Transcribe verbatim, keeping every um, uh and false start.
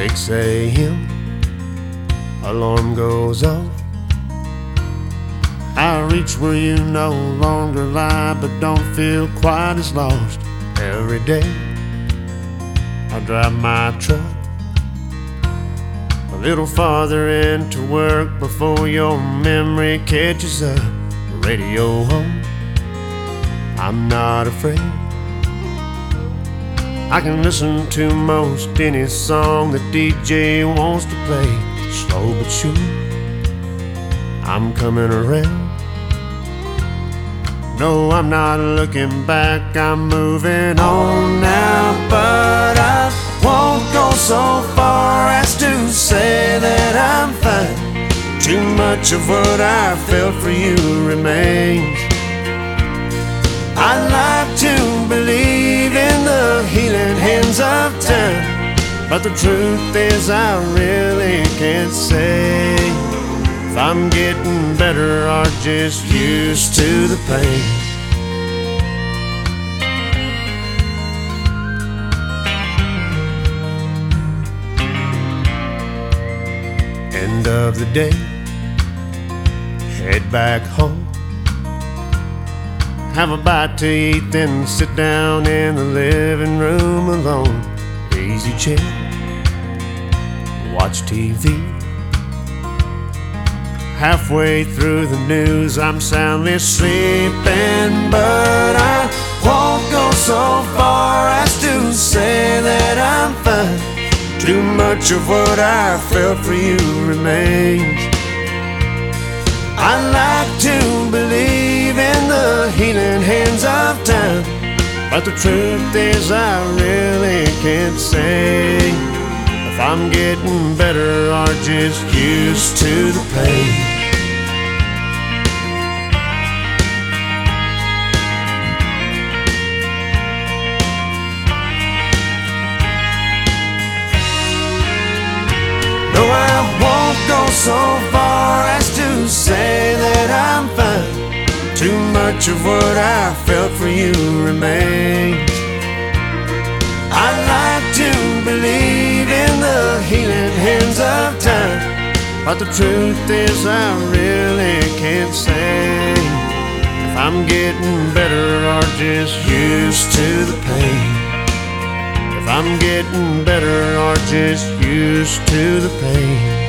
six a m alarm goes off. I reach where you no longer lie, but don't feel quite as lost. Every day I drive my truck a little farther into work before your memory catches up. Radio home, I'm not afraid. I can listen to most any song the D J wants to play. Slow but sure, I'm coming around. No, I'm not looking back, I'm moving on now. But I won't go so far as to say that I'm fine. Too much of what I felt for you remains. I like to believe in the healing hands of time, but the truth is I really can't say if I'm getting better or just used to the pain. End of the day, head back home. Have a bite to eat, then sit down in the living room alone. Easy chair, watch T V. Halfway through the news, I'm soundly sleeping, but I won't go so far as to say that I'm fine. Too much of what I felt for you remains. I like to believe in the healing hands of time, but the truth is I really can't say if I'm getting better or just used to the pain. No, I won't go so far as to say that I'm fine. Too much of what I felt for you remains. I like to believe in the healing hands of time, but the truth is I really can't say if I'm getting better or just used to the pain. If I'm getting better or just used to the pain.